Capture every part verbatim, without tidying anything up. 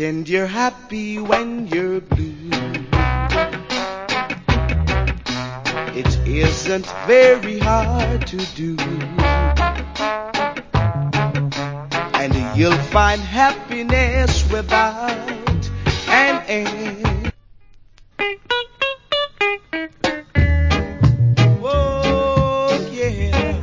Pretend you're happy when you're blue. It isn't very hard to do, and you'll find happiness without an end. Oh yeah.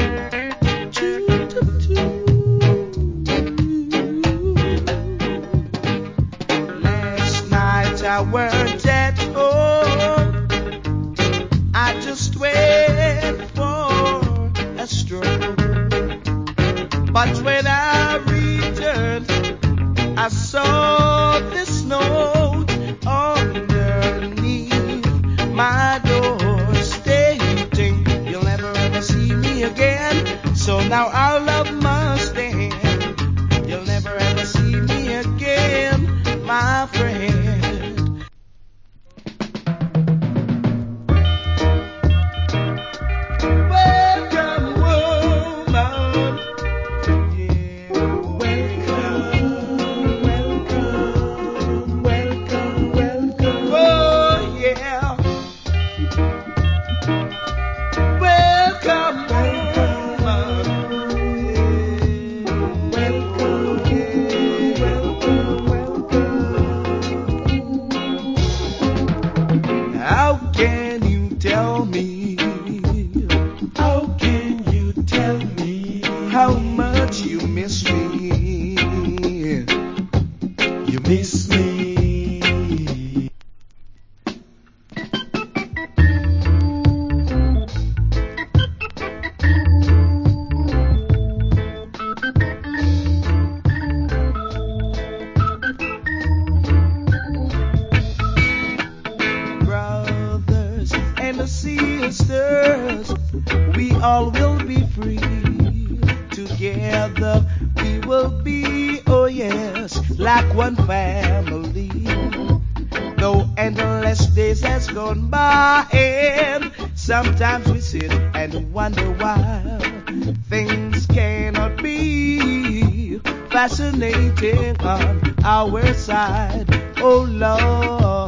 Last night I weren't at home. I just went for a stroll. But when I returned, I saw this note underneath my door stating, you'll never ever see me again. So now our love must end. You'll never ever see me again, my friend. Welcome, woman. Yeah. Welcome, welcome, welcome, welcome. Oh, yeah. Welcome, woman. Welcome, yeah. Welcome, welcome. How can you tell me? How can you tell me how much you miss me? You miss me. Brothers and sisters, we all will be free. Together we will be, oh yes, like one family. Though endless days has gone by, and sometimes we sit and wonder why things cannot be fascinating on our side. Oh Lord.